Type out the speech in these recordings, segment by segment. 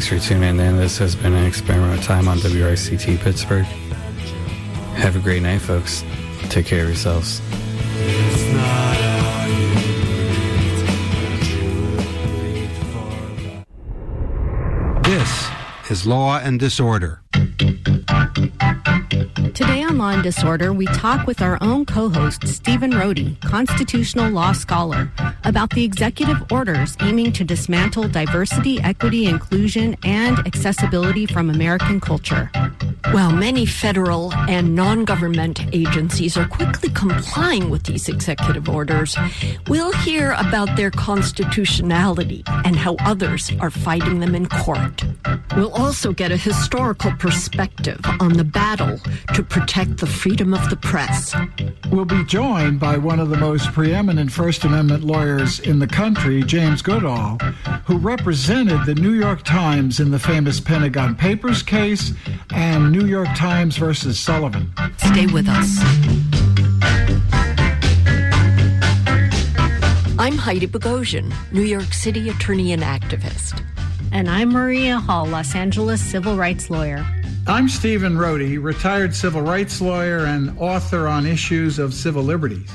Thanks for tuning in. This has been an Experimental Time on WRCT Pittsburgh. Have a great night, folks. Take care of yourselves. This is Law and Disorder. Today on Law and Disorder, we talk with our own co-host, Stephen Rohde, constitutional law scholar, about the executive orders aiming to dismantle diversity, equity, inclusion, and accessibility from American culture. While many federal and non-government agencies are quickly complying with these executive orders, we'll hear about their constitutionality and how others are fighting them in court. We'll also get a historical perspective on the battle to protect the freedom of the press. We'll be joined by one of the most preeminent First Amendment lawyers in the country, James Goodall, who represented the New York Times in the famous Pentagon Papers case and New York Times versus Sullivan. Stay with us. I'm Heidi Bogosian, New York City attorney and activist. And I'm Maria Hall, Los Angeles civil rights lawyer. I'm Stephen Rohde, retired civil rights lawyer and author on issues of civil liberties.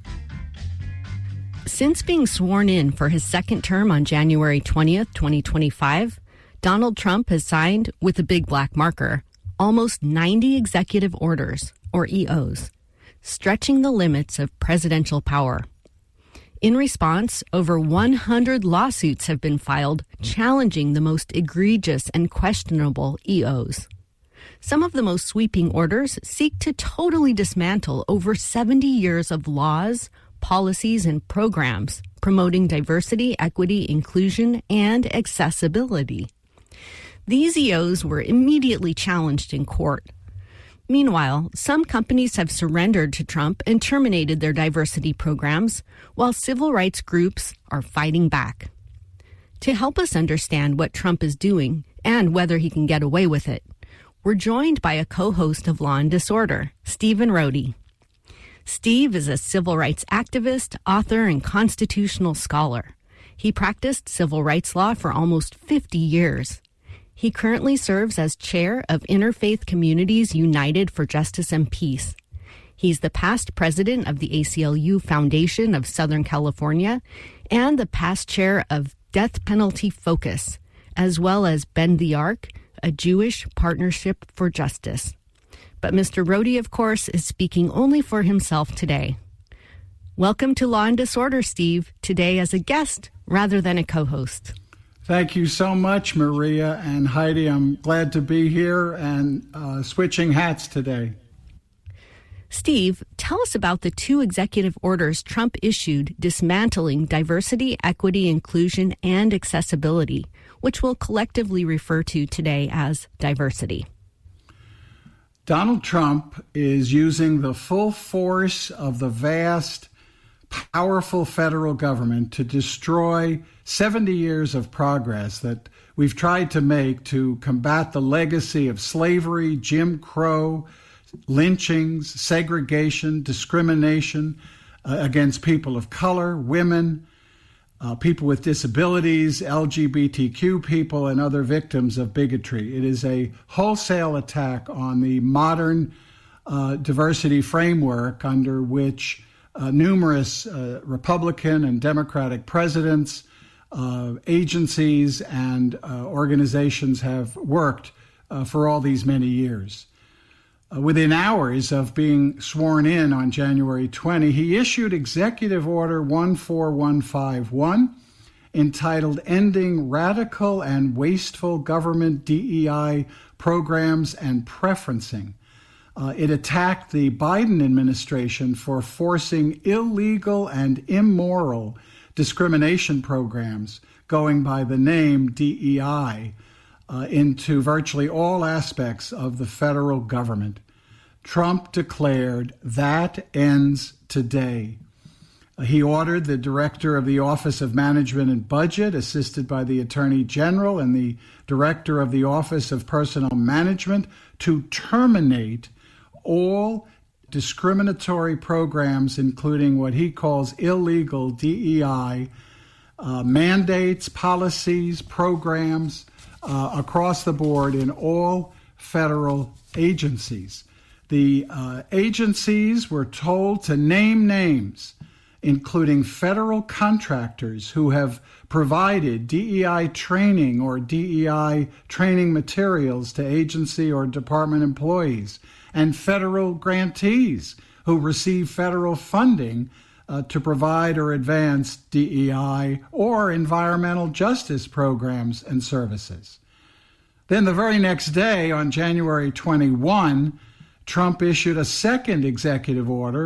Since being sworn in for his second term on January 20th, 2025, Donald Trump has signed, with a big black marker, almost 90 executive orders, or EOs, stretching the limits of presidential power. In response, over 100 lawsuits have been filed challenging the most egregious and questionable EOs. Some of the most sweeping orders seek to totally dismantle over 70 years of laws, policies, and programs promoting diversity, equity, inclusion, and accessibility. These EOs were immediately challenged in court. Meanwhile, some companies have surrendered to Trump and terminated their diversity programs, while civil rights groups are fighting back. To help us understand what Trump is doing and whether he can get away with it, we're joined by a co-host of Law and Disorder, Stephen Rohde. Steve is a civil rights activist, author, and constitutional scholar. He practiced civil rights law for almost 50 years. He currently serves as chair of Interfaith Communities United for Justice and Peace. He's the past president of the ACLU Foundation of Southern California and the past chair of Death Penalty Focus, as well as Bend the Arc, a Jewish Partnership for Justice. But Mr. Rohde, of course, is speaking only for himself today. Welcome to Law and Disorder, Steve, today as a guest rather than a co-host. Thank you so much, Maria and Heidi. I'm glad to be here and switching hats today. Steve, tell us about the two executive orders Trump issued dismantling diversity, equity, inclusion, and accessibility, which we'll collectively refer to today as diversity. Donald Trump is using the full force of the vast, powerful federal government to destroy 70 years of progress that we've tried to make to combat the legacy of slavery, Jim Crow, lynchings, segregation, discrimination against people of color, women, people with disabilities, LGBTQ people, and other victims of bigotry. It is a wholesale attack on the modern diversity framework under which numerous Republican and Democratic presidents, agencies, and organizations have worked for all these many years. Within hours of being sworn in on January 20, he issued Executive Order 14151, entitled Ending Radical and Wasteful Government DEI Programs and Preferencing. It attacked the Biden administration for forcing illegal and immoral discrimination programs going by the name DEI into virtually all aspects of the federal government. Trump declared that ends today. He ordered the director of the Office of Management and Budget, assisted by the Attorney General, and the director of the Office of Personnel Management to terminate all discriminatory programs, including what he calls illegal DEI mandates, policies, programs across the board in all federal agencies. The agencies were told to name names, including federal contractors who have provided DEI training or DEI training materials to agency or department employees, and federal grantees who receive federal funding to provide or advance DEI or environmental justice programs and services. Then the very next day, on January 21, Trump issued a second executive order,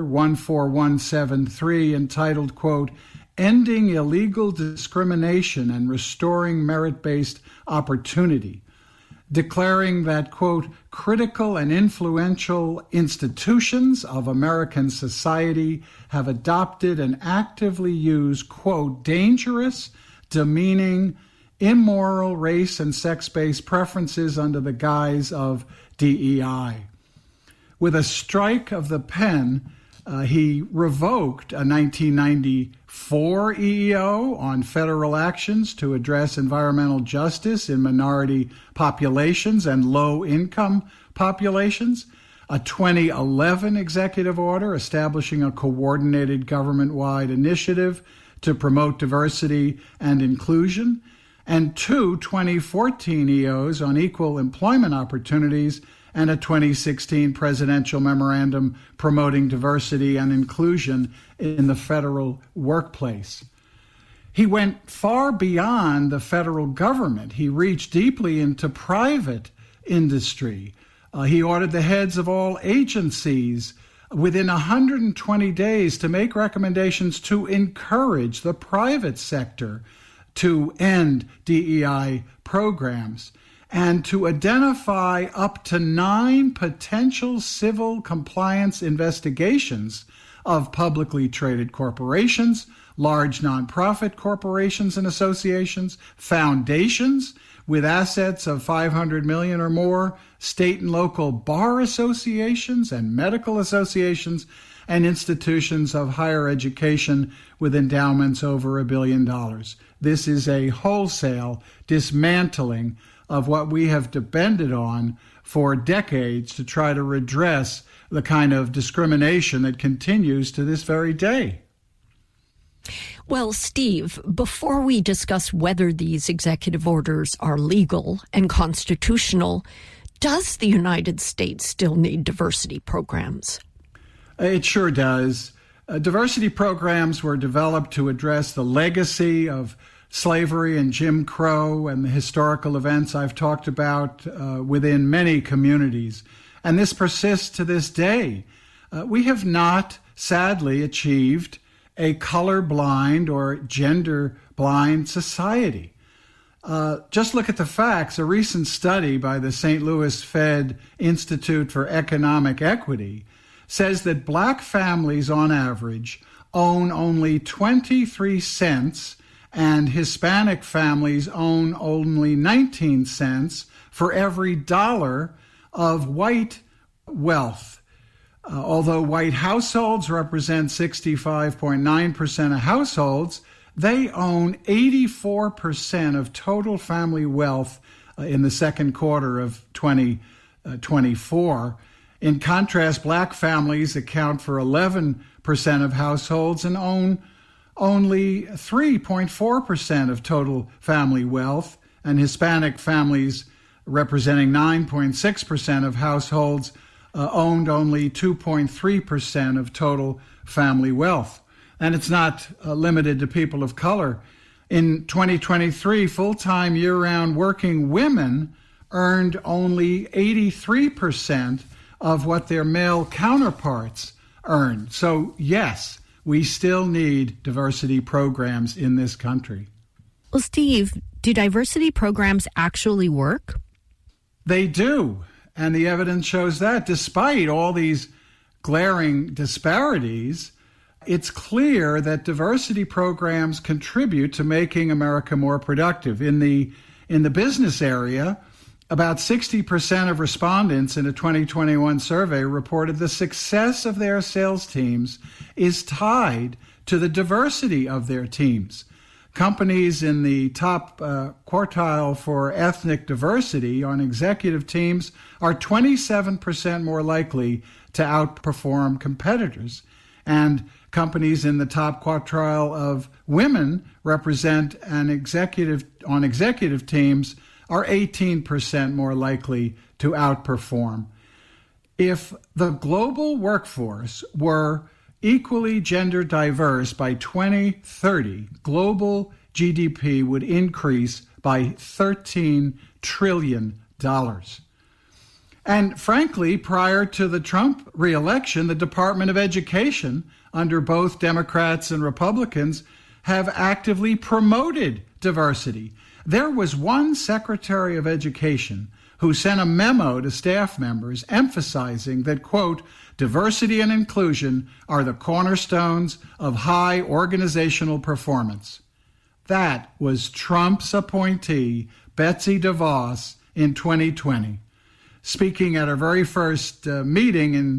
14173, entitled, quote, Ending Illegal Discrimination and Restoring Merit-Based Opportunity, declaring that, quote, critical and influential institutions of American society have adopted and actively used, quote, dangerous, demeaning, immoral race and sex-based preferences under the guise of DEI. With a strike of the pen, he revoked a 1994 EEO on federal actions to address environmental justice in minority populations and low-income populations, a 2011 executive order establishing a coordinated government-wide initiative to promote diversity and inclusion, and two 2014 EOs on equal employment opportunities and a 2016 presidential memorandum promoting diversity and inclusion in the federal workplace. He went far beyond the federal government. He reached deeply into private industry. He ordered the heads of all agencies within 120 days to make recommendations to encourage the private sector to end DEI programs, and to identify up to 9 potential civil compliance investigations of publicly traded corporations, large nonprofit corporations and associations, foundations with assets of $500 million or more, state and local bar associations and medical associations, and institutions of higher education with endowments over $1 billion. This is a wholesale dismantling of what we have depended on for decades to try to redress the kind of discrimination that continues to this very day. Well, Steve, before we discuss whether these executive orders are legal and constitutional, does the United States still need diversity programs? It sure does. Diversity programs were developed to address the legacy of slavery and Jim Crow and the historical events I've talked about within many communities. And this persists to this day. We have not, sadly, achieved a colorblind or gender-blind society. Just look at the facts. A recent study by the St. Louis Fed Institute for Economic Equity says that black families on average own only 23 cents and Hispanic families own only 19 cents for every dollar of white wealth. Although white households represent 65.9% of households, they own 84% of total family wealth in the second quarter of 2024. In contrast, black families account for 11% of households and own only 3.4% of total family wealth, and Hispanic families, representing 9.6% of households, owned only 2.3% of total family wealth. And it's not limited to people of color. In 2023, full-time year-round working women earned only 83% of what their male counterparts earned. So, yes, we still need diversity programs in this country. Well, Steve, do diversity programs actually work? They do, and the evidence shows that. Despite all these glaring disparities, it's clear that diversity programs contribute to making America more productive. In the business area, about 60% of respondents in a 2021 survey reported the success of their sales teams is tied to the diversity of their teams. companies in the top quartile for ethnic diversity on executive teams are 27% more likely to outperform competitors. And companies in the top quartile of women represent on executive teams are 18% more likely to outperform. If the global workforce were equally gender diverse by 2030, global GDP would increase by $13 trillion. And frankly, prior to the Trump re-election, the Department of Education, under both Democrats and Republicans, have actively promoted diversity. There was one Secretary of Education who sent a memo to staff members emphasizing that, quote, diversity and inclusion are the cornerstones of high organizational performance. That was Trump's appointee, Betsy DeVos, in 2020. Speaking at her very first meeting in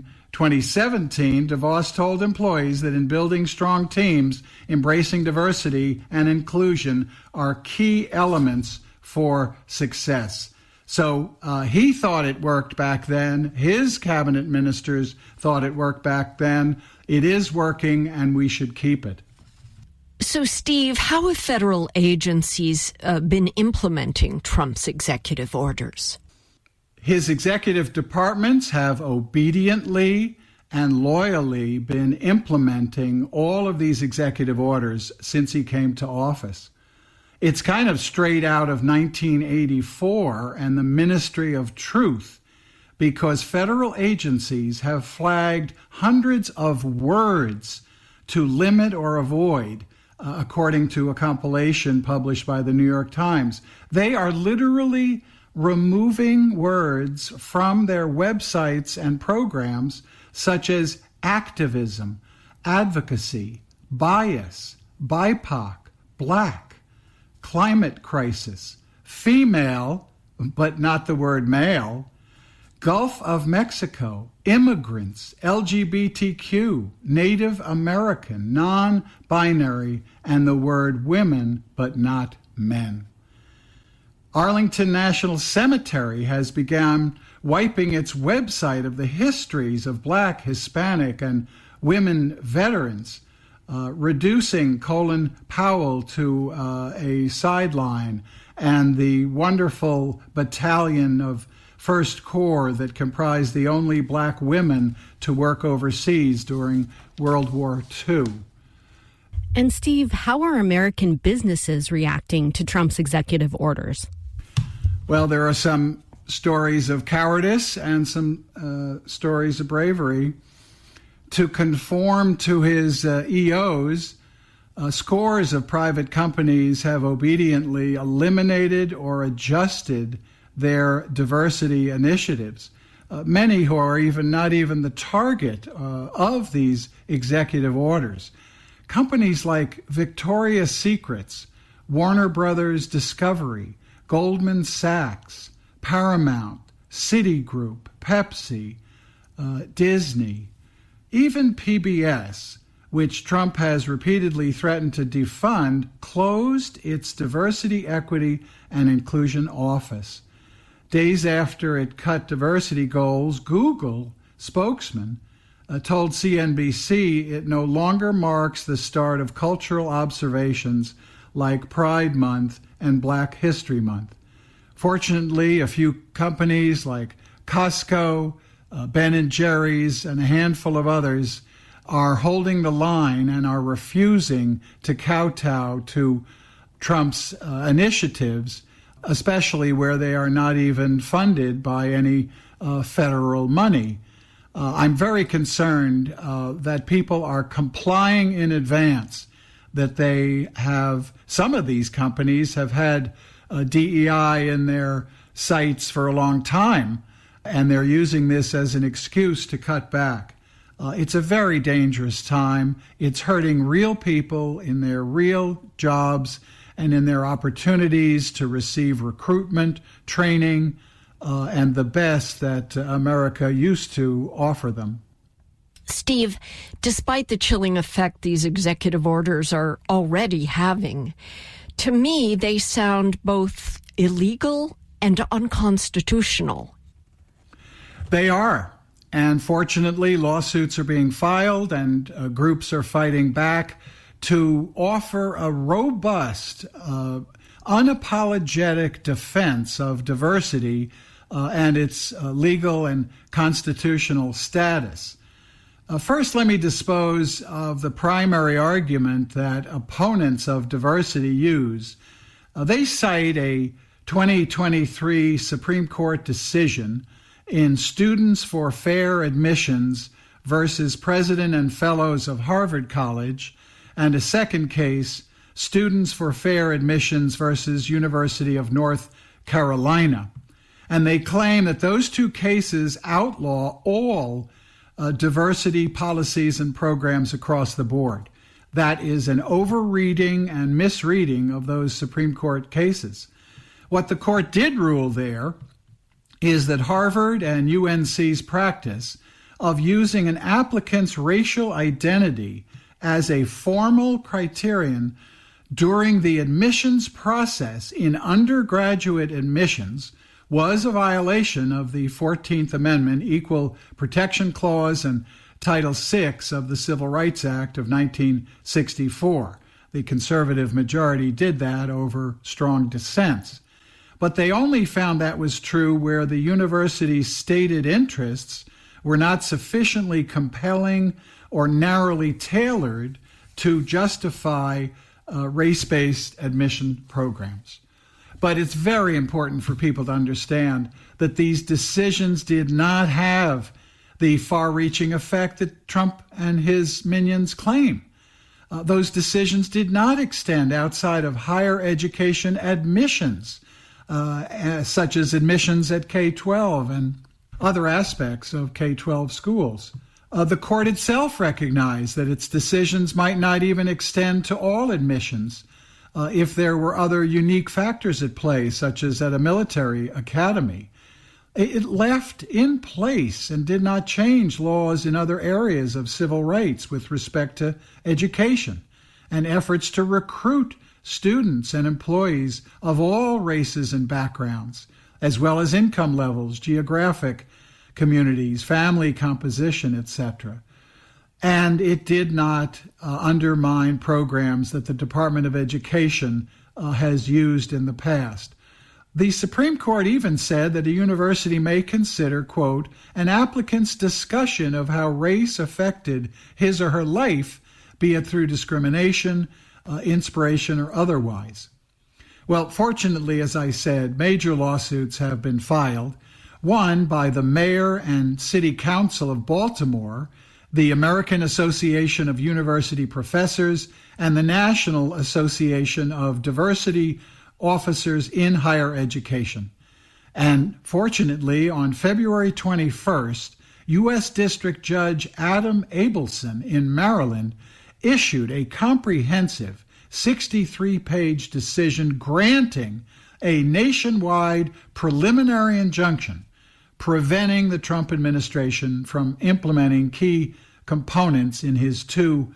2017, DeVos told employees that in building strong teams, embracing diversity and inclusion are key elements for success. So he thought it worked back then. His cabinet ministers thought it worked back then. It is working, and we should keep it. So, Steve, how have federal agencies been implementing Trump's executive orders? His executive departments have obediently and loyally been implementing all of these executive orders since he came to office. It's kind of straight out of 1984 and the Ministry of Truth, because federal agencies have flagged hundreds of words to limit or avoid, according to a compilation published by the New York Times. They are literally removing words from their websites and programs such as activism, advocacy, bias, BIPOC, black, climate crisis, female, but not the word male, Gulf of Mexico, immigrants, LGBTQ, Native American, non-binary, and the word women, but not men. Arlington National Cemetery has begun wiping its website of the histories of Black, Hispanic, and women veterans, reducing Colin Powell to a sideline, and the wonderful battalion of First Corps that comprised the only Black women to work overseas during World War II. And Steve, how are American businesses reacting to Trump's executive orders? Well, there are some stories of cowardice and some stories of bravery. To conform to his EOs, scores of private companies have obediently eliminated or adjusted their diversity initiatives. Many who are not even the target of these executive orders. Companies like Victoria's Secrets, Warner Brothers Discovery, Goldman Sachs, Paramount, Citigroup, Pepsi, Disney, even PBS, which Trump has repeatedly threatened to defund, closed its diversity, equity, and inclusion office. Days after it cut diversity goals, Google spokesman told CNBC it no longer marks the start of cultural observations like Pride Month and Black History Month. Fortunately, a few companies like Costco, Ben & Jerry's, and a handful of others are holding the line and are refusing to kowtow to Trump's initiatives, especially where they are not even funded by any federal money. I'm very concerned that people are complying in advance, that some of these companies have had DEI in their sites for a long time, and they're using this as an excuse to cut back. It's a very dangerous time. It's hurting real people in their real jobs and in their opportunities to receive recruitment, training, and the best that America used to offer them. Steve, despite the chilling effect these executive orders are already having, to me they sound both illegal and unconstitutional. They are. And fortunately, lawsuits are being filed and groups are fighting back to offer a robust, unapologetic defense of diversity and its legal and constitutional status. First, let me dispose of the primary argument that opponents of diversity use. They cite a 2023 Supreme Court decision in Students for Fair Admissions versus President and Fellows of Harvard College, and a second case, Students for Fair Admissions versus University of North Carolina. And they claim that those two cases outlaw all diversity policies and programs across the board. That is an overreading and misreading of those Supreme Court cases. What the court did rule there is that Harvard and UNC's practice of using an applicant's racial identity as a formal criterion during the admissions process in undergraduate admissions was a violation of the 14th Amendment, Equal Protection Clause, and Title VI of the Civil Rights Act of 1964. The conservative majority did that over strong dissents. But they only found that was true where the university's stated interests were not sufficiently compelling or narrowly tailored to justify race-based admission programs. But it's very important for people to understand that these decisions did not have the far-reaching effect that Trump and his minions claim. Those decisions did not extend outside of higher education admissions, such as admissions at K-12 and other aspects of K-12 schools. The court itself recognized that its decisions might not even extend to all admissions if there were other unique factors at play, such as at a military academy. It left in place and did not change laws in other areas of civil rights with respect to education and efforts to recruit students and employees of all races and backgrounds, as well as income levels, geographic communities, family composition, etc. And it did not undermine programs that the Department of Education has used in the past. The Supreme Court even said that a university may consider, quote, an applicant's discussion of how race affected his or her life, be it through discrimination, inspiration, or otherwise. Well, fortunately, as I said, major lawsuits have been filed, one by the mayor and city council of Baltimore, the American Association of University Professors, and the National Association of Diversity Officers in Higher Education. And fortunately, on February 21st, U.S. District Judge Adam Abelson in Maryland issued a comprehensive 63-page decision granting a nationwide preliminary injunction preventing the Trump administration from implementing key components in his two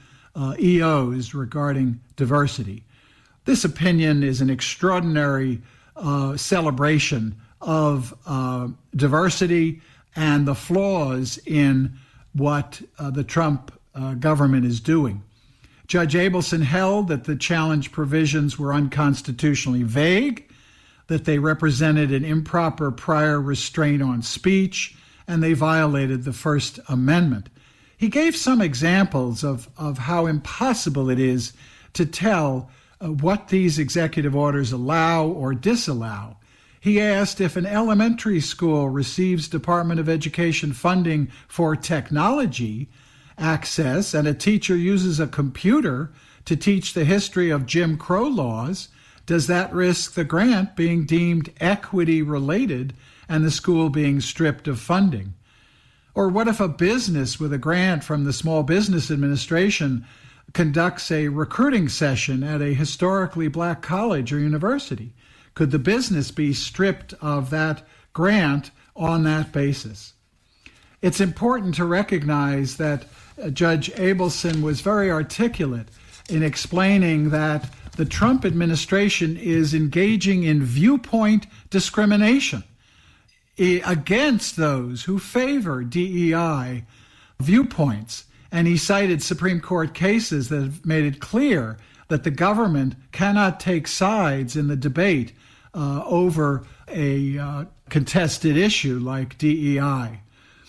EOs regarding diversity. This opinion is an extraordinary celebration of diversity and the flaws in what the Trump government is doing. Judge Abelson held that the challenge provisions were unconstitutionally vague, that they represented an improper prior restraint on speech, and they violated the First Amendment. He gave some examples of how impossible it is to tell what these executive orders allow or disallow. He asked if an elementary school receives Department of Education funding for technology access and a teacher uses a computer to teach the history of Jim Crow laws, does that risk the grant being deemed equity-related and the school being stripped of funding? Or what if a business with a grant from the Small Business Administration conducts a recruiting session at a historically black college or university? Could the business be stripped of that grant on that basis? it's important to recognize that Judge Abelson was very articulate in explaining that the Trump administration is engaging in viewpoint discrimination against those who favor DEI viewpoints. And he cited Supreme Court cases that have made it clear that the government cannot take sides in the debate over a contested issue like DEI.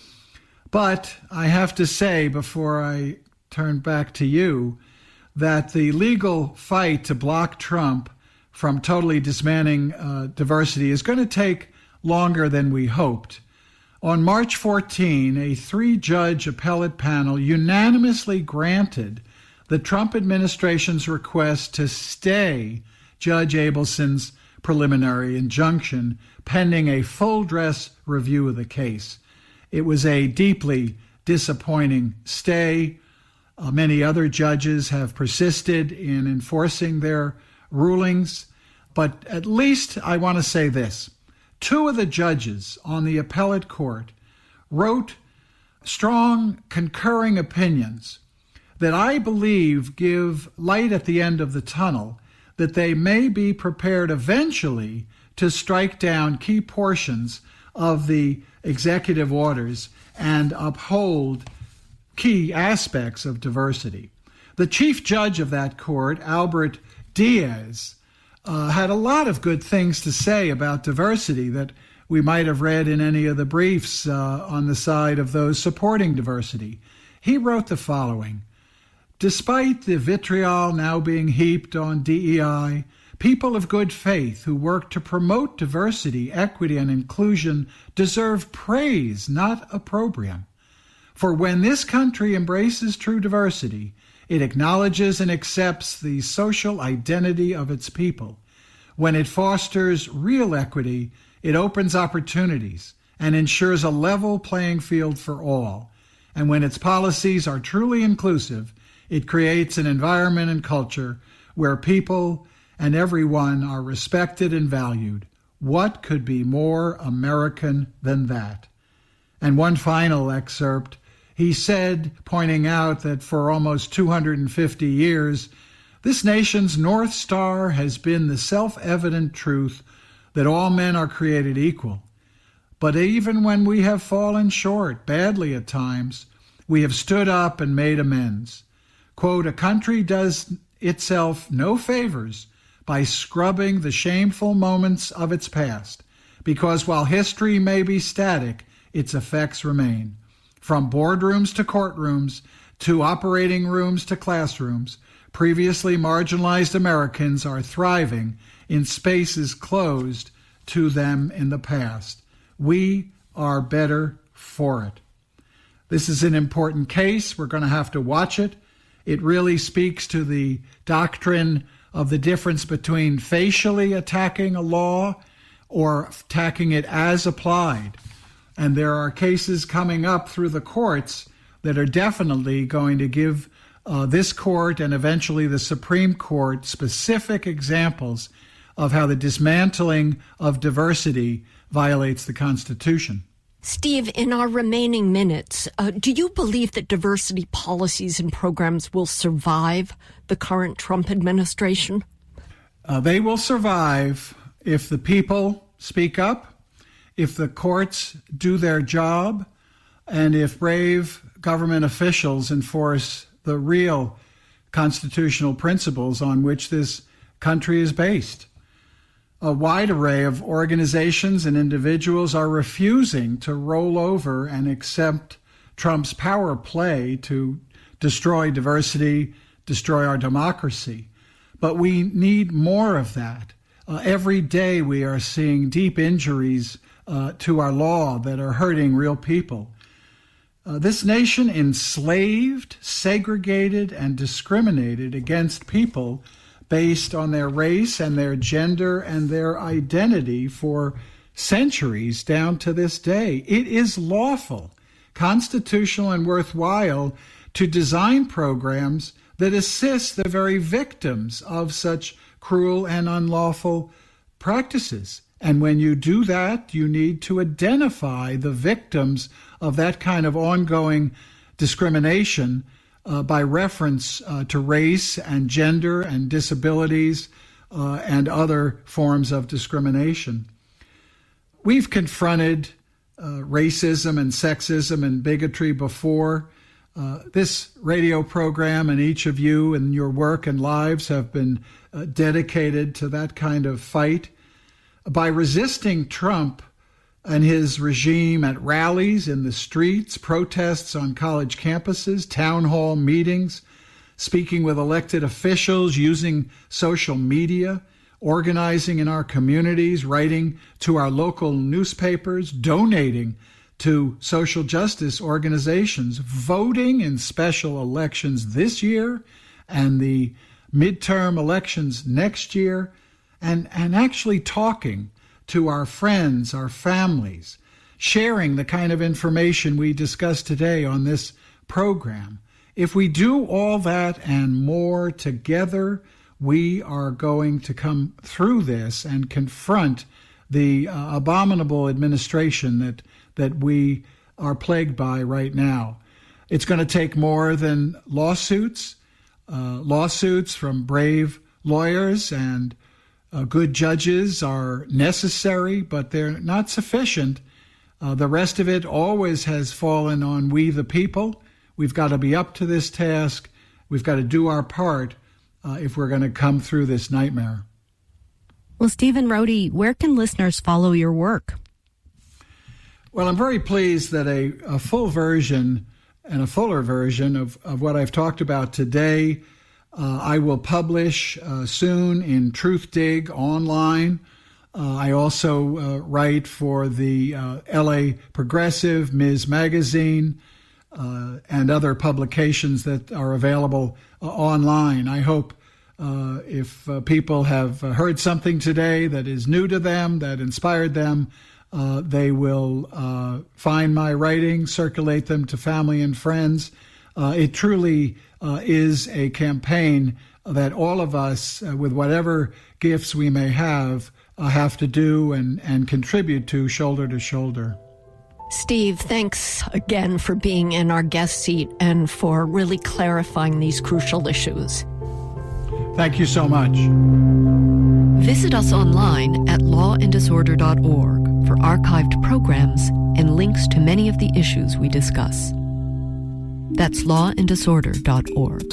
But I have to say, before I turn back to you, that the legal fight to block Trump from totally dismantling diversity is going to take longer than we hoped. On March 14, a 3-judge appellate panel unanimously granted the Trump administration's request to stay Judge Abelson's preliminary injunction pending a full-dress review of the case. It was a deeply disappointing stay. Many other judges have persisted in enforcing their rulings, but at least I want to say this. 2 of the judges on the appellate court wrote strong concurring opinions that I believe give light at the end of the tunnel, that they may be prepared eventually to strike down key portions of the executive orders and uphold key aspects of diversity. The chief judge of that court, Albert Diaz, had a lot of good things to say about diversity that we might have read in any of the briefs on the side of those supporting diversity. He wrote the following: "Despite the vitriol now being heaped on DEI, people of good faith who work to promote diversity, equity, and inclusion deserve praise, not opprobrium. For when this country embraces true diversity, it acknowledges and accepts the social identity of its people. When it fosters real equity, it opens opportunities and ensures a level playing field for all. And when its policies are truly inclusive, it creates an environment and culture where people and everyone are respected and valued. What could be more American than that?" And one final excerpt. He said, pointing out that for almost 250 years, this nation's North Star has been the self-evident truth that all men are created equal. But even when we have fallen short, badly at times, we have stood up and made amends. Quote, "A country does itself no favors by scrubbing the shameful moments of its past, because while history may be static, its effects remain. From boardrooms to courtrooms, to operating rooms to classrooms, previously marginalized Americans are thriving in spaces closed to them in the past. We are better for it." This is an important case. We're going to have to watch it. It really speaks to the doctrine of the difference between facially attacking a law or attacking it as applied. And there are cases coming up through the courts that are definitely going to give this court and eventually the Supreme Court specific examples of how the dismantling of diversity violates the Constitution. Steve, in our remaining minutes, do you believe that diversity policies and programs will survive the current Trump administration? They will survive if the people speak up, if the courts do their job, and if brave government officials enforce the real constitutional principles on which this country is based. A wide array of organizations and individuals are refusing to roll over and accept Trump's power play to destroy diversity, destroy our democracy. But we need more of that. Every day we are seeing deep injuries to our law that are hurting real people. This nation enslaved, segregated, and discriminated against people based on their race and their gender and their identity for centuries down to this day. It is lawful, constitutional, and worthwhile to design programs that assist the very victims of such cruel and unlawful practices. And when you do that, you need to identify the victims of that kind of ongoing discrimination by reference to race and gender and disabilities and other forms of discrimination. We've confronted racism and sexism and bigotry before. This radio program and each of you and your work and lives have been dedicated to that kind of fight. By resisting Trump and his regime at rallies in the streets, protests on college campuses, town hall meetings, speaking with elected officials, using social media, organizing in our communities, writing to our local newspapers, donating to social justice organizations, voting in special elections this year and the midterm elections next year, and actually talking to our friends, our families, sharing the kind of information we discussed today on this program. If we do all that and more together, we are going to come through this and confront the abominable administration that we are plagued by right now. It's going to take more than lawsuits from brave lawyers, and good judges are necessary, but they're not sufficient. The rest of it always has fallen on we the people. We've got to be up to this task. We've got to do our part if we're going to come through this nightmare. Well, Stephen Rohde, where can listeners follow your work? Well, I'm very pleased that a full version and a fuller version of what I've talked about today I will publish soon in Truthdig online. I also write for the LA Progressive, Ms. Magazine, and other publications that are available online. I hope if people have heard something today that is new to them, that inspired them, they will find my writing, circulate them to family and friends. It truly is a campaign that all of us, with whatever gifts we may have to do and contribute to shoulder to shoulder. Steve, thanks again for being in our guest seat and for really clarifying these crucial issues. Thank you so much. Visit us online at lawanddisorder.org for archived programs and links to many of the issues we discuss. That's lawanddisorder.org.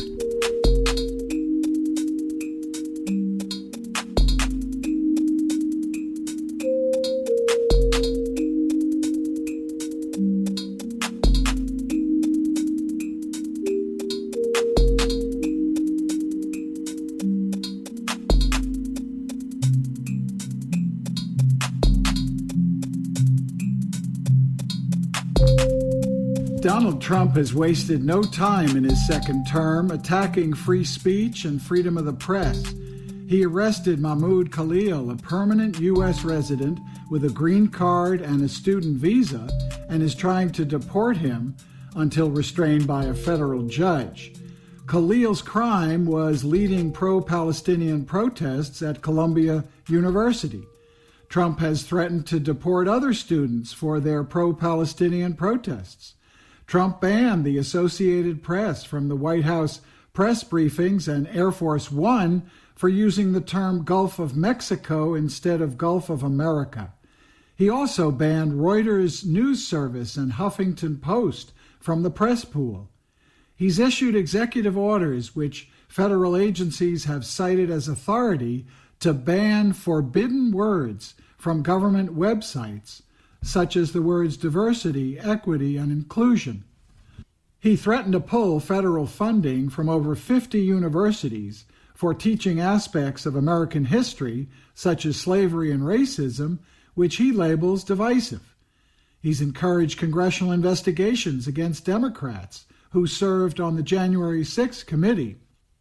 Donald Trump has wasted no time in his second term attacking free speech and freedom of the press. He arrested Mahmoud Khalil, a permanent U.S. resident with a green card and a student visa, and is trying to deport him until restrained by a federal judge. Khalil's crime was leading pro-Palestinian protests at Columbia University. Trump has threatened to deport other students for their pro-Palestinian protests. Trump banned the Associated Press from the White House press briefings and Air Force One for using the term Gulf of Mexico instead of Gulf of America. He also banned Reuters News Service and Huffington Post from the press pool. He's issued executive orders which federal agencies have cited as authority to ban forbidden words from government websites, such as the words diversity, equity, and inclusion. He threatened to pull federal funding from over 50 universities for teaching aspects of American history, such as slavery and racism, which he labels divisive. He's encouraged congressional investigations against Democrats who served on the January 6th committee.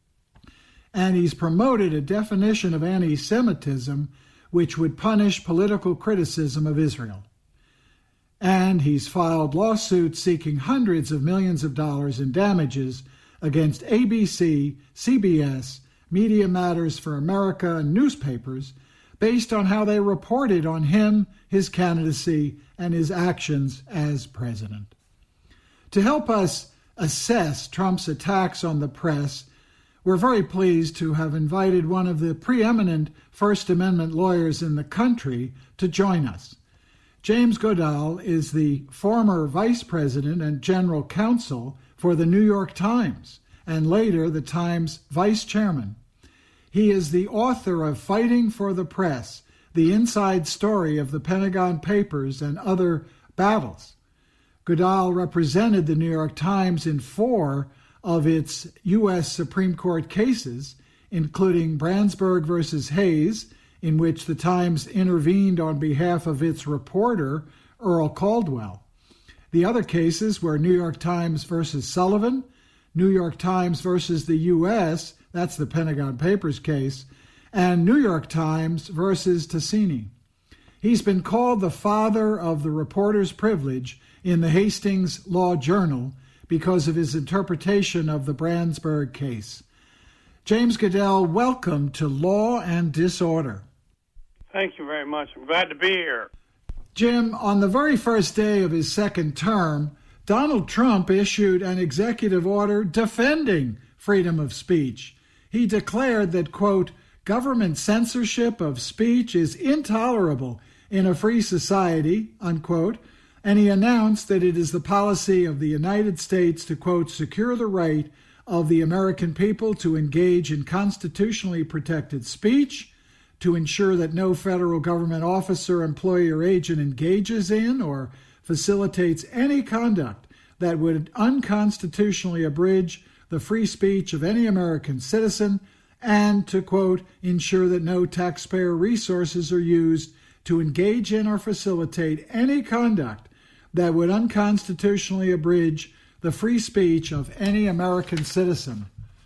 And he's promoted a definition of anti-Semitism which would punish political criticism of Israel. And he's filed lawsuits seeking hundreds of millions of dollars in damages against ABC, CBS, Media Matters for America, and newspapers based on how they reported on him, his candidacy, and his actions as president. To help us assess Trump's attacks on the press, we're very pleased to have invited one of the preeminent First Amendment lawyers in the country to join us. James Goodall is the former vice president and general counsel for the New York Times, and later the Times vice chairman. He is the author of Fighting for the Press, the inside story of the Pentagon Papers and other battles. Goodall represented the New York Times in 4 of its U.S. Supreme Court cases, including Branzburg versus Hayes, in which the Times intervened on behalf of its reporter, Earl Caldwell. The other cases were New York Times versus Sullivan, New York Times versus the U.S., that's the Pentagon Papers case, and New York Times versus Tasini. He's been called the father of the reporter's privilege in the Hastings Law Journal because of his interpretation of the Branzburg case. James Goodall, welcome to Law and Disorder. Thank you very much. I'm glad to be here. Jim, on the very first day of his second term, Donald Trump issued an executive order defending freedom of speech. He declared that, quote, government censorship of speech is intolerable in a free society, unquote, and he announced that it is the policy of the United States to, quote, secure the right of the American people to engage in constitutionally protected speech, to ensure that no federal government officer, employee, or agent engages in or facilitates any conduct that would unconstitutionally abridge the free speech of any American citizen, and to, quote, ensure that no taxpayer resources are used to engage in or facilitate any conduct that would unconstitutionally abridge the free speech of any American citizen.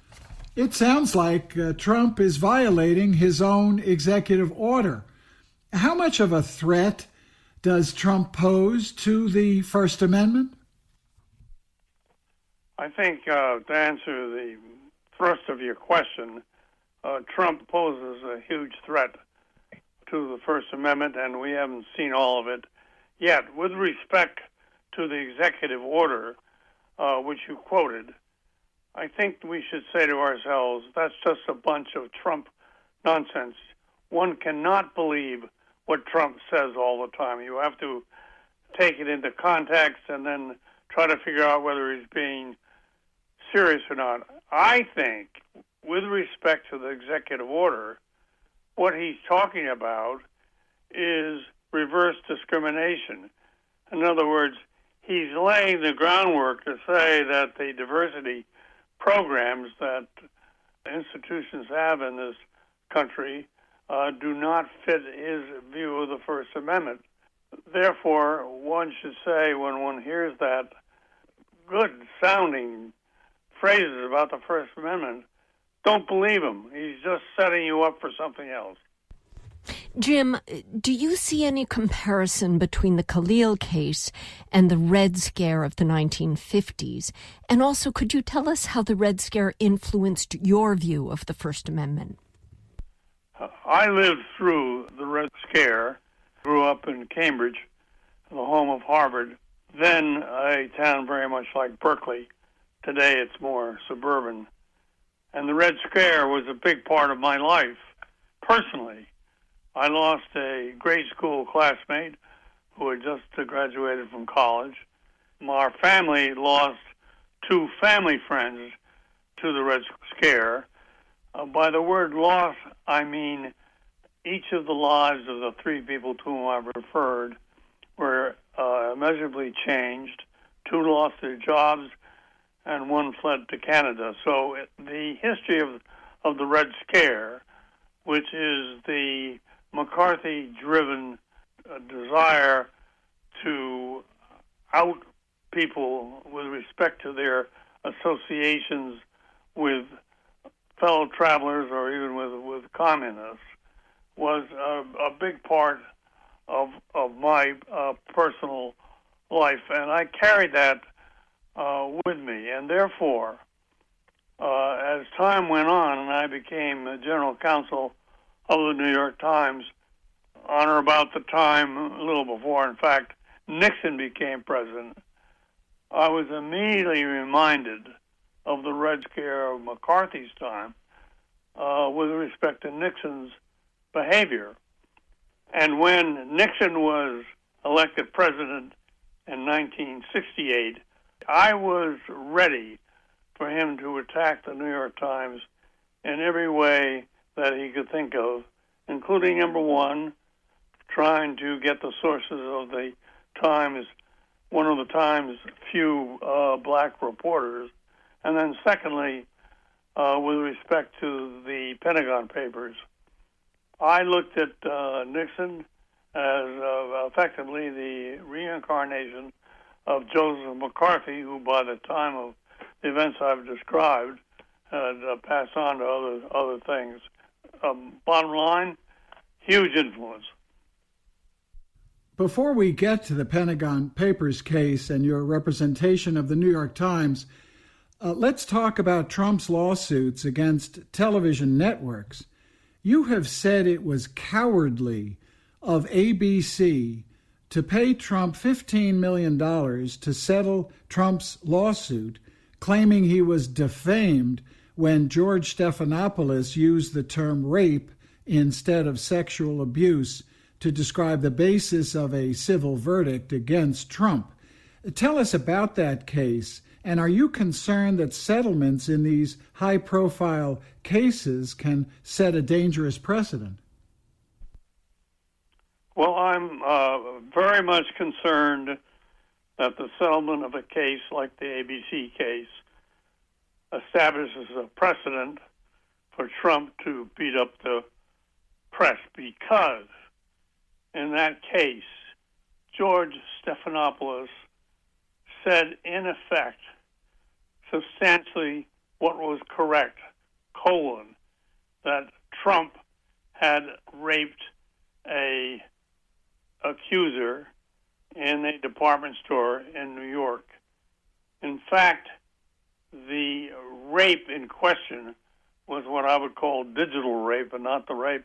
It sounds like Trump is violating his own executive order. How much of a threat does Trump pose to the First Amendment? I think to answer the thrust of your question, Trump poses a huge threat to the First Amendment, and we haven't seen all of it yet. With respect to the executive order, which you quoted, I think we should say to ourselves, that's just a bunch of Trump nonsense. One cannot believe what Trump says all the time. You have to take it into context and then try to figure out whether he's being serious or not. I think, with respect to the executive order, what he's talking about is reverse discrimination. In other words, he's laying the groundwork to say that the diversity programs that institutions have in this country do not fit his view of the First Amendment. Therefore, one should say when one hears that good-sounding phrases about the First Amendment, don't believe him. He's just setting you up for something else. Jim, do you see any comparison between the Khalil case and the Red Scare of the 1950s? And also, could you tell us how the Red Scare influenced your view of the First Amendment? I lived through the Red Scare, grew up in Cambridge, the home of Harvard, then a town very much like Berkeley. Today it's more suburban. And the Red Scare was a big part of my life, personally. I lost a grade school classmate who had just graduated from college. Our family lost 2 family friends to the Red Scare. By the word loss, I mean each of the lives of the 3 people to whom I've referred were immeasurably changed. 2 lost their jobs, and 1 fled to Canada. So the history of the Red Scare, which is the McCarthy-driven desire to out people with respect to their associations with fellow travelers or even with communists, was a big part of my personal life, and I carried that with me. And therefore, as time went on and I became the general counsel of the New York Times, on or about the time, a little before, in fact, Nixon became president, I was immediately reminded of the Red Scare of McCarthy's time with respect to Nixon's behavior. And when Nixon was elected president in 1968, I was ready for him to attack the New York Times in every way that he could think of, including, number one, trying to get the sources of the Times, one of the Times' few black reporters, and then secondly, with respect to the Pentagon Papers. I looked at Nixon as effectively the reincarnation of Joseph McCarthy, who by the time of the events I've described had passed on to other things. Bottom line, huge influence. Before we get to the Pentagon Papers case and your representation of the New York Times, let's talk about Trump's lawsuits against television networks. You have said it was cowardly of ABC to pay Trump $15 million to settle Trump's lawsuit, claiming he was defamed when George Stephanopoulos used the term rape instead of sexual abuse to describe the basis of a civil verdict against Trump. Tell us about that case, and are you concerned that settlements in these high-profile cases can set a dangerous precedent? Well, I'm very much concerned that the settlement of a case like the ABC case establishes a precedent for Trump to beat up the press, because in that case, George Stephanopoulos said, in effect, substantially what was correct, that Trump had raped a accuser in a department store in New York. In fact, the rape in question was what I would call digital rape, and not the rape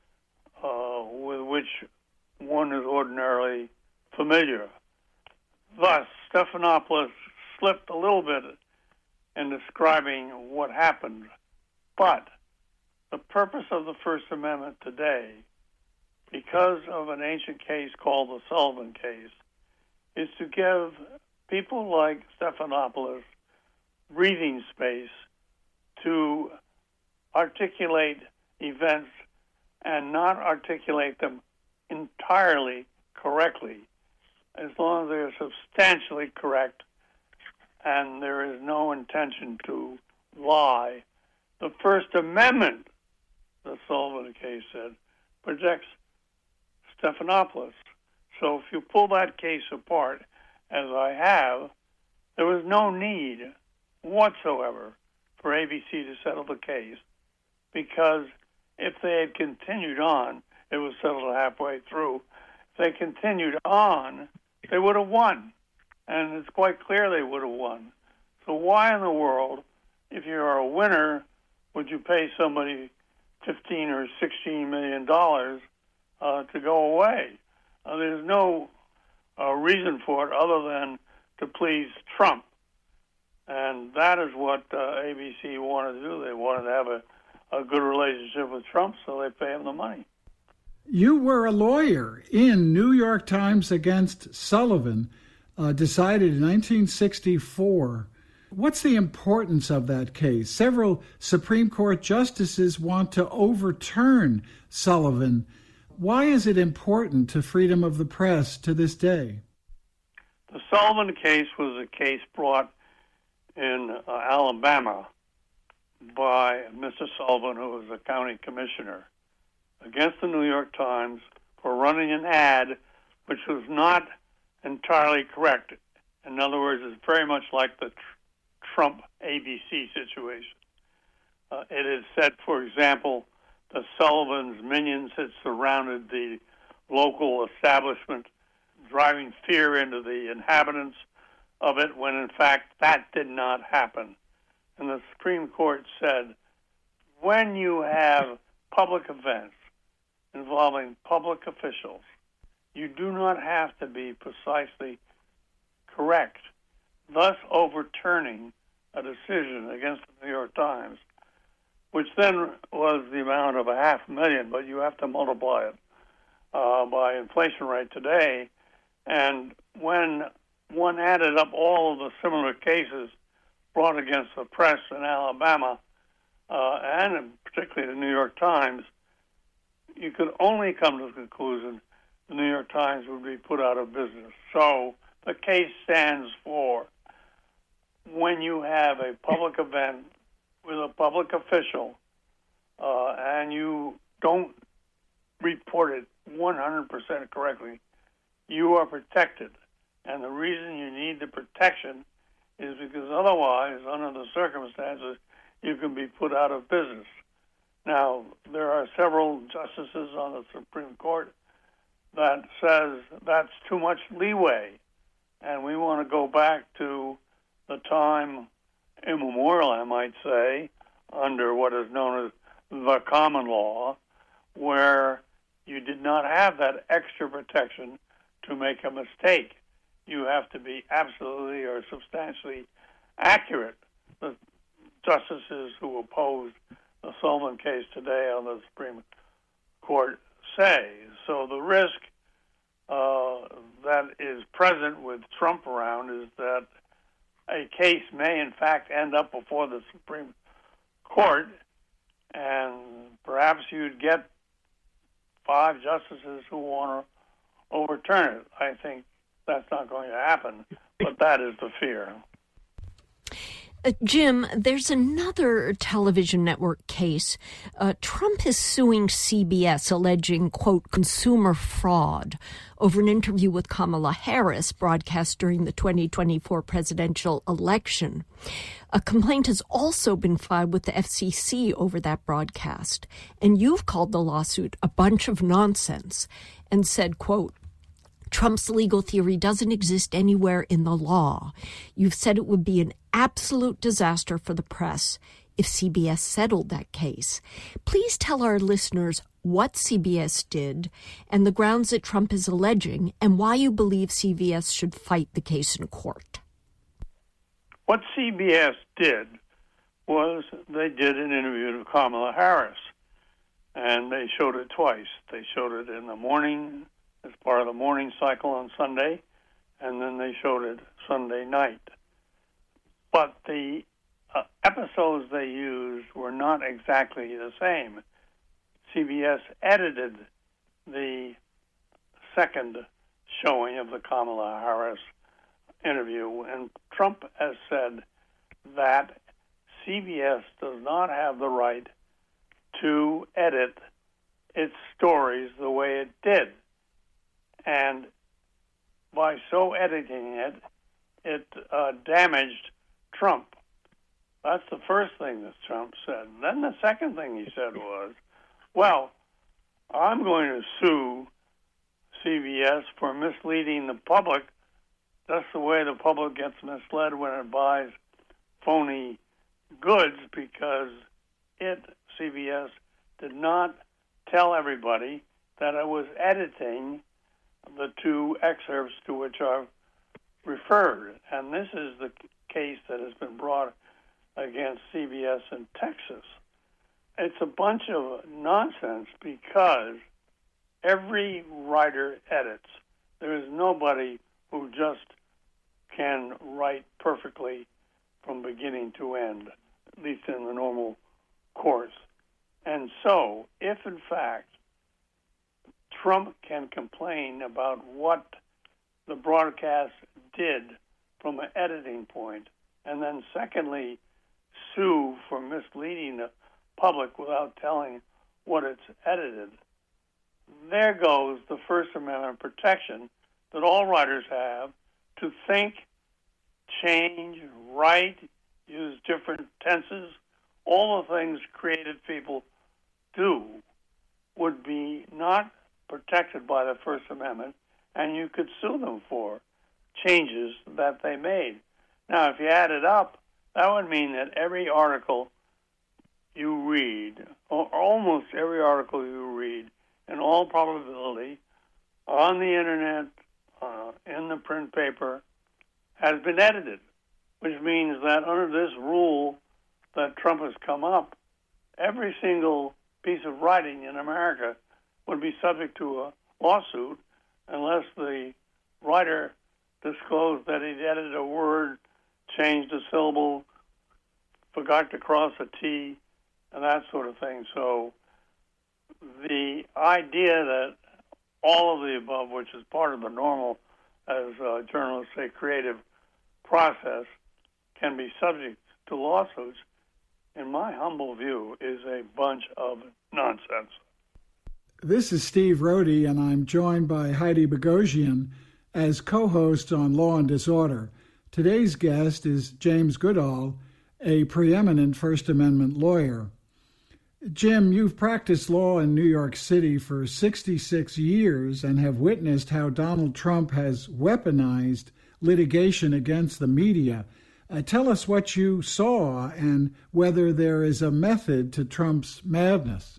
with which one is ordinarily familiar. Thus, Stephanopoulos slipped a little bit in describing what happened. But the purpose of the First Amendment today, because of an ancient case called the Sullivan case, is to give people like Stephanopoulos breathing space to articulate events and not articulate them entirely correctly, as long as they're substantially correct and there is no intention to lie. The First Amendment, the Sullivan case said, protects Stephanopoulos. So if you pull that case apart, as I have, there was no need whatsoever for ABC to settle the case, because if they had continued on, it was settled halfway through. If they continued on, they would have won. And it's quite clear they would have won. So why in the world, if you're a winner, would you pay somebody $15 or $16 million to go away? There's no reason for it other than to please Trump. And that is what ABC wanted to do. They wanted to have a good relationship with Trump, so they pay him the money. You were a lawyer in New York Times against Sullivan, decided in 1964. What's the importance of that case? Several Supreme Court justices want to overturn Sullivan. Why is it important to freedom of the press to this day? The Sullivan case was a case brought in Alabama by Mr. Sullivan, who was a county commissioner, against the New York Times for running an ad which was not entirely correct. In other words, it's very much like the Trump ABC situation. It is said, for example, the Sullivan's minions had surrounded the local establishment, driving fear into the inhabitants of it, when in fact that did not happen. And the Supreme Court said, when you have public events involving public officials. You do not have to be precisely correct, thus overturning a decision against the New York Times, which then was the amount of $500,000, but you have to multiply it by inflation rate today. And when one added up all of the similar cases brought against the press in Alabama, and particularly the New York Times, you could only come to the conclusion the New York Times would be put out of business. So the case stands for when you have a public event with a public official and you don't report it 100% correctly, you are protected. And the reason you need the protection is because otherwise, under the circumstances, you can be put out of business. Now, there are several justices on the Supreme Court that says that's too much leeway, and we want to go back to the time immemorial, I might say, under what is known as the common law, where you did not have that extra protection to make a mistake. You have to be absolutely or substantially accurate. The justices who opposed the Sullivan case today on the Supreme Court say. So the risk that is present with Trump around is that a case may in fact end up before the Supreme Court, and perhaps you'd get 5 justices who want to overturn it. I think that's not going to happen, but that is the fear. Jim, there's another television network case. Trump is suing CBS, alleging, quote, consumer fraud over an interview with Kamala Harris broadcast during the 2024 presidential election. A complaint has also been filed with the FCC over that broadcast, and you've called the lawsuit a bunch of nonsense and said, quote, Trump's legal theory doesn't exist anywhere in the law. You've said it would be an absolute disaster for the press if CBS settled that case. Please tell our listeners what CBS did and the grounds that Trump is alleging and why you believe CBS should fight the case in court. What CBS did was they did an interview with Kamala Harris, and they showed it twice. They showed it in the morning as part of the morning cycle on Sunday, and then they showed it Sunday night. But the episodes they used were not exactly the same. CBS edited the second showing of the Kamala Harris interview, and Trump has said that CBS does not have the right to edit its stories the way it did. And by so editing it, it damaged Trump. That's the first thing that Trump said. And then the second thing he said was, well, I'm going to sue CBS for misleading the public. That's the way the public gets misled when it buys phony goods, because CBS, did not tell everybody that it was editing the 2 excerpts to which I've referred. And this is the case that has been brought against CBS in Texas. It's a bunch of nonsense because every writer edits. There is nobody who just can write perfectly from beginning to end, at least in the normal course. And so, if in fact Trump can complain about what the broadcast did from an editing point, and then secondly, sue for misleading the public without telling what it's edited, there goes the First Amendment protection that all writers have to think, change, write, use different tenses. All the things creative people do would be not protected by the First Amendment, and you could sue them for changes that they made. Now, if you add it up, that would mean that every article you read, or almost every article you read, in all probability, on the internet, in the print paper, has been edited, which means that under this rule that Trump has come up, every single piece of writing in America would be subject to a lawsuit unless the writer disclosed that he'd edited a word, changed a syllable, forgot to cross a T, and that sort of thing. So the idea that all of the above, which is part of the normal, as journalists say, creative process, can be subject to lawsuits, in my humble view, is a bunch of nonsense. This is Steve Rohde, and I'm joined by Heidi Boghossian as co-host on Law and Disorder. Today's guest is James Goodall, a preeminent First Amendment lawyer. Jim, you've practiced law in New York City for 66 years and have witnessed how Donald Trump has weaponized litigation against the media. Tell us what you saw and whether there is a method to Trump's madness.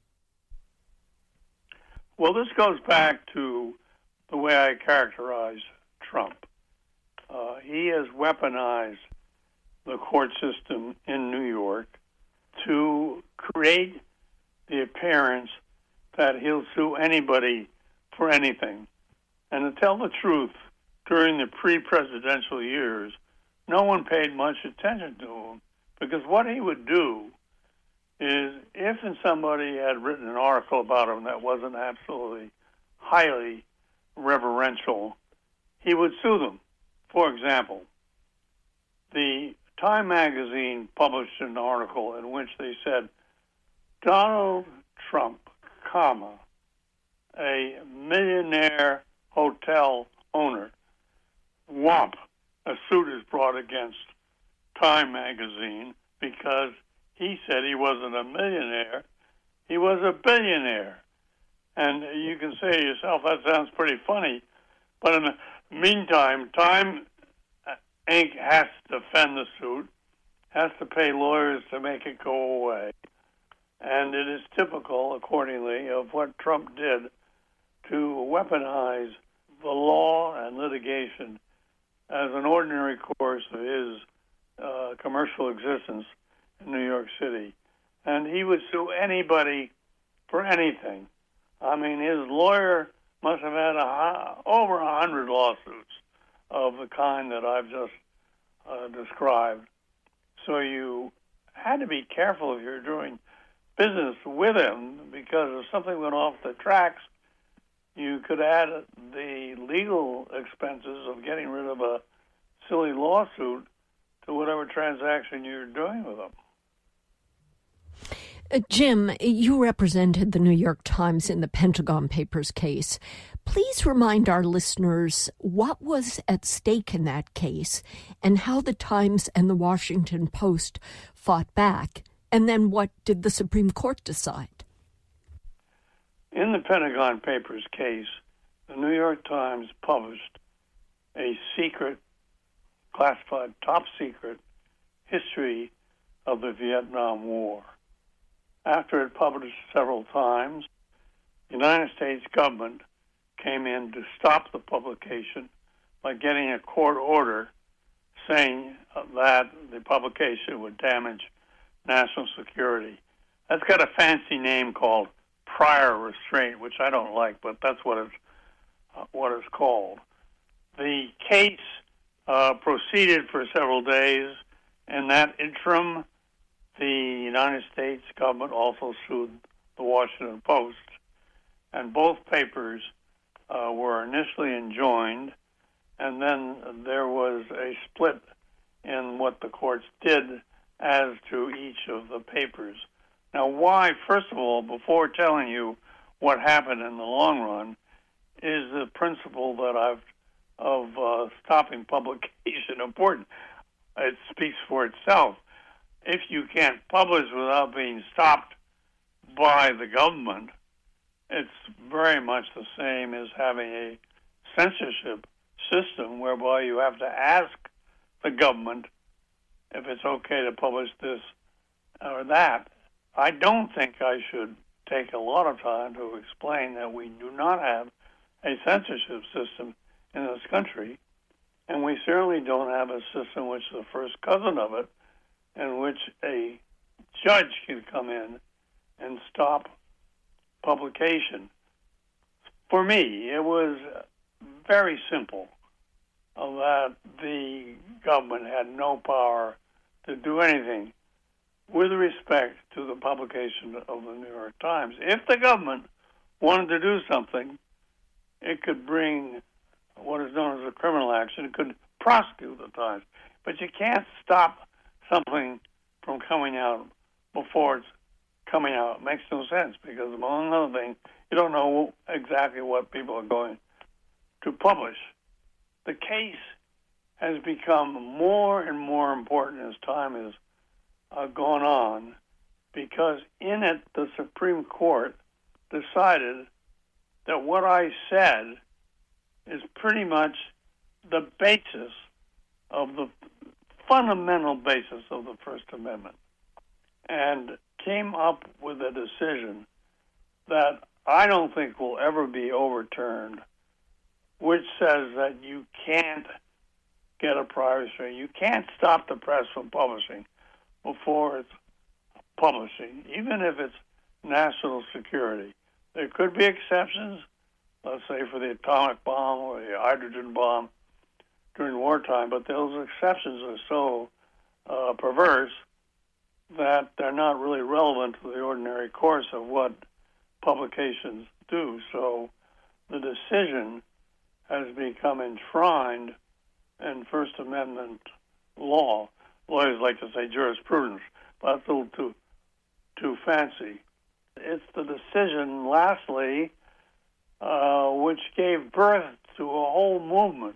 Well, this goes back to the way I characterize Trump. He has weaponized the court system in New York to create the appearance that he'll sue anybody for anything. And to tell the truth, during the pre-presidential years, no one paid much attention to him, because what he would do is, if somebody had written an article about him that wasn't absolutely highly reverential, he would sue them. For example, the Time magazine published an article in which they said, Donald Trump, comma, a millionaire hotel owner, whomp, a suit is brought against Time magazine because he said he wasn't a millionaire, he was a billionaire. And you can say to yourself, that sounds pretty funny, but in the meantime, Time Inc. has to defend the suit, has to pay lawyers to make it go away. And it is typical, accordingly, of what Trump did to weaponize the law and litigation as an ordinary course of his commercial existence in New York City. And he would sue anybody for anything. I mean, his lawyer must have had over 100 lawsuits of the kind that I've just described. So you had to be careful if you're doing business with him, because if something went off the tracks, you could add the legal expenses of getting rid of a silly lawsuit to whatever transaction you're doing with them. Jim, you represented the New York Times in the Pentagon Papers case. Please remind our listeners what was at stake in that case and how the Times and the Washington Post fought back. And then what did the Supreme Court decide? In the Pentagon Papers case, the New York Times published a secret, classified top secret, history of the Vietnam War. After it published several times, the United States government came in to stop the publication by getting a court order saying that the publication would damage national security. That's got a fancy name called prior restraint, which I don't like, but that's what it's called. The case proceeded for several days. In that interim, the United States government also sued the Washington Post, and both papers were initially enjoined, and then there was a split in what the courts did as to each of the papers. Now, why, first of all, before telling you what happened in the long run, is the principle that of stopping publication important. It speaks for itself. If you can't publish without being stopped by the government, it's very much the same as having a censorship system whereby you have to ask the government if it's okay to publish this or that. I don't think I should take a lot of time to explain that we do not have a censorship system in this country, and we certainly don't have a system which is the first cousin of it, in which a judge can come in and stop publication. For me, it was very simple that the government had no power to do anything with respect to the publication of the New York Times. If the government wanted to do something, it could bring what is known as a criminal action. It could prosecute the Times. But you can't stop something from coming out before it's coming out. It makes no sense because, among other things, you don't know exactly what people are going to publish. The case has become more and more important as time has gone on, because in it the Supreme Court decided that what I said is pretty much the basis of the fundamental basis of the First Amendment, and came up with a decision that I don't think will ever be overturned, which says that you can't get a privacy. You can't stop the press from publishing before it's publishing, even if it's national security. There could be exceptions, let's say for the atomic bomb or the hydrogen bomb during wartime, but those exceptions are so perverse that they're not really relevant to the ordinary course of what publications do. So the decision has become enshrined in First Amendment law. Lawyers like to say jurisprudence, but that's a little too fancy. It's the decision, lastly, which gave birth to a whole movement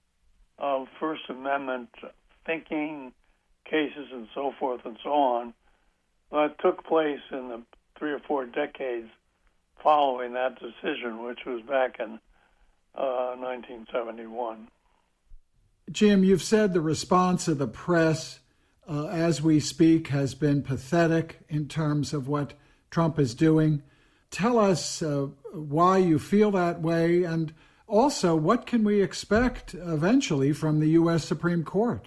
of First Amendment thinking, cases, and so forth and so on, that took place in the 3 or 4 decades following that decision, which was back in 1971. Jim, you've said the response of the press as we speak has been pathetic in terms of what Trump is doing. Tell us why you feel that way, and also what can we expect eventually from the U.S. Supreme Court?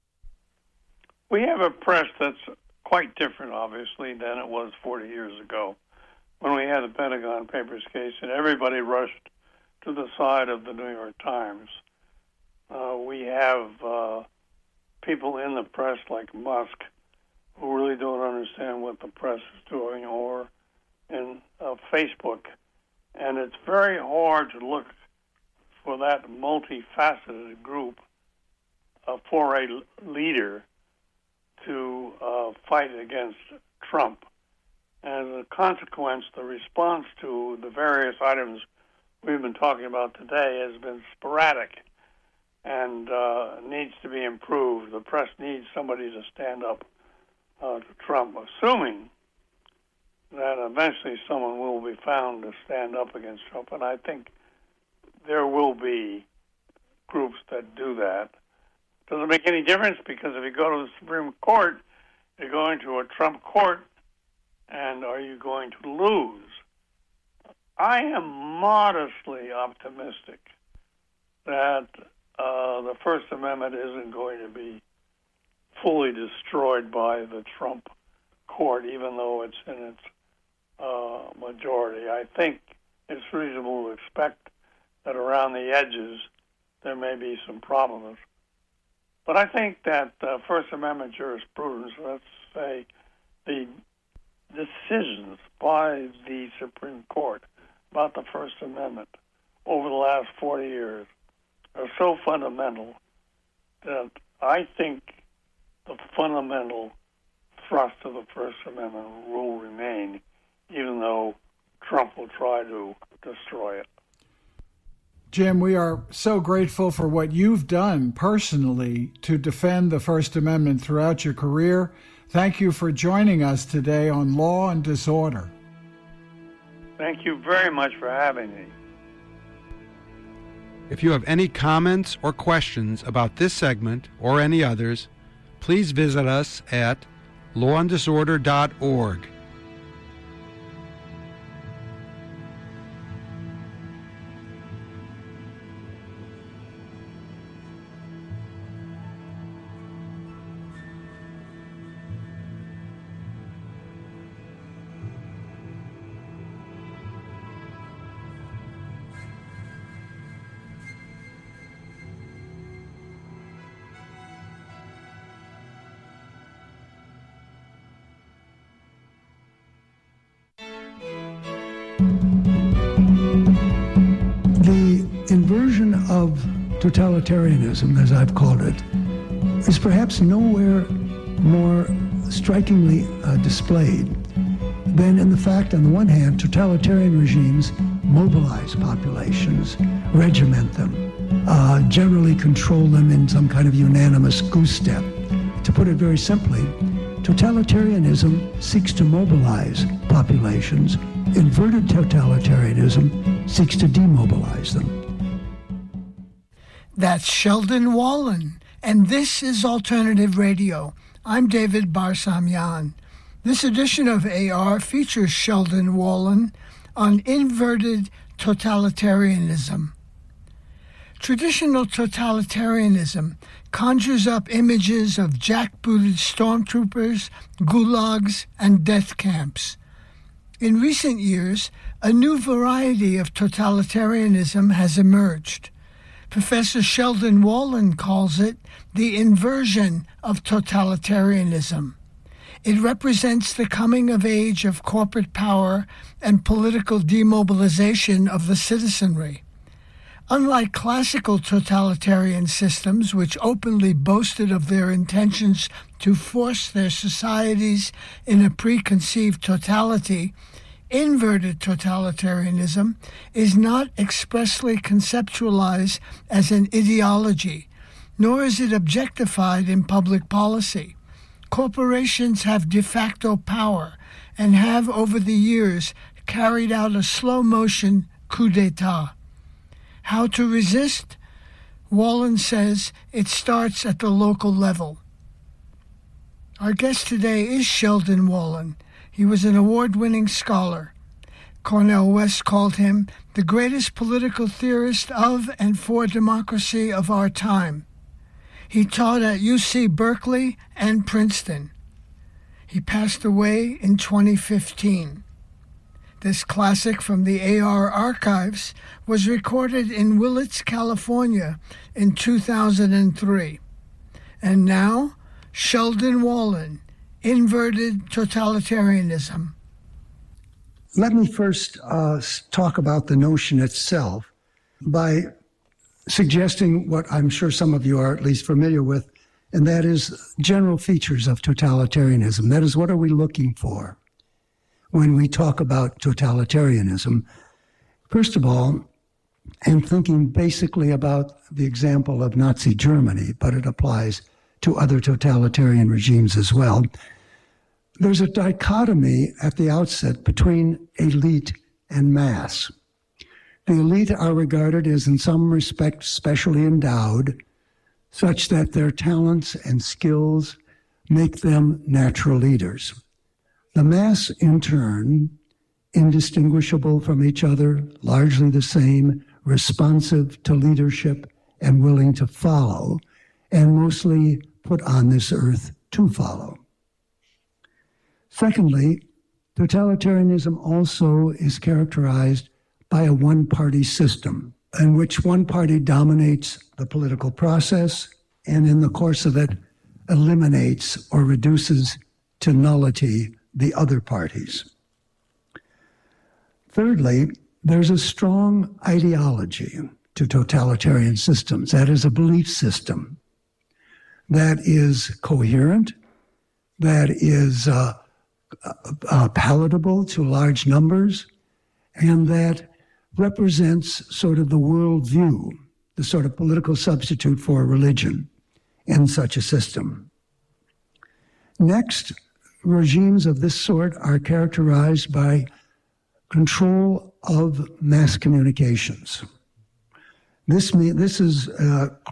We have a press that's quite different, obviously, than it was 40 years ago when we had the Pentagon Papers case and everybody rushed to the side of the New York Times. We have people in the press like Musk who really don't understand what the press is doing, or in Facebook. And it's very hard to look for that multifaceted group for a leader to fight against Trump. And as a consequence, the response to the various items we've been talking about today has been sporadic and needs to be improved. The press needs somebody to stand up to Trump, assuming that eventually someone will be found to stand up against Trump. And I think there will be groups that do that. Doesn't make any difference, because if you go to the Supreme Court, you're going to a Trump court, and are you going to lose? I am modestly optimistic that the First Amendment isn't going to be fully destroyed by the Trump court, even though it's in its majority. I think it's reasonable to expect that around the edges there may be some problems. But I think that First Amendment jurisprudence, let's say the decisions by the Supreme Court about the First Amendment over the last 40 years are so fundamental that I think the fundamental thrust of the First Amendment will remain, even though Trump will try to destroy it. Jim, we are so grateful for what you've done personally to defend the First Amendment throughout your career. Thank you for joining us today on Law and Disorder. Thank you very much for having me. If you have any comments or questions about this segment or any others, please visit us at lawanddisorder.org. inversion of totalitarianism, as I've called it, is perhaps nowhere more strikingly displayed than in the fact, on the one hand, totalitarian regimes mobilize populations, regiment them, generally control them in some kind of unanimous goose step. To put it very simply, totalitarianism seeks to mobilize populations. Inverted totalitarianism seeks to demobilize them. That's Sheldon Wallen, and this is Alternative Radio. I'm David Barsamian. This edition of AR features Sheldon Wallen on inverted totalitarianism. Traditional totalitarianism conjures up images of jackbooted stormtroopers, gulags, and death camps. In recent years, a new variety of totalitarianism has emerged. Professor Sheldon Wallen calls it the inversion of totalitarianism. It represents the coming of age of corporate power and political demobilization of the citizenry. Unlike classical totalitarian systems, which openly boasted of their intentions to force their societies in a preconceived totality, inverted totalitarianism is not expressly conceptualized as an ideology, nor is it objectified in public policy. Corporations have de facto power and have, over the years, carried out a slow-motion coup d'etat. How to resist? Wallen says it starts at the local level. Our guest today is Sheldon Wallen. He was an award-winning scholar. Cornel West called him the greatest political theorist of and for democracy of our time. He taught at UC Berkeley and Princeton. He passed away in 2015. This classic from the AR archives was recorded in Willits, California in 2003. And now, Sheldon Wallen, Inverted Totalitarianism. Let me first talk about the notion itself by suggesting what I'm sure some of you are at least familiar with, and that is general features of totalitarianism. That is, what are we looking for when we talk about totalitarianism? First of all, I'm thinking basically about the example of Nazi Germany, but it applies to other totalitarian regimes as well. There's a dichotomy at the outset between elite and mass. The elite are regarded as, in some respects, specially endowed, such that their talents and skills make them natural leaders. The mass, in turn, indistinguishable from each other, largely the same, responsive to leadership and willing to follow, and mostly put on this earth to follow. Secondly, totalitarianism also is characterized by a one-party system in which one party dominates the political process and in the course of it eliminates or reduces to nullity the other parties. Thirdly, there's a strong ideology to totalitarian systems. That is a belief system that is coherent, that is palatable to large numbers, and that represents sort of the worldview, the sort of political substitute for religion in such a system. Next, regimes of this sort are characterized by control of mass communications. This is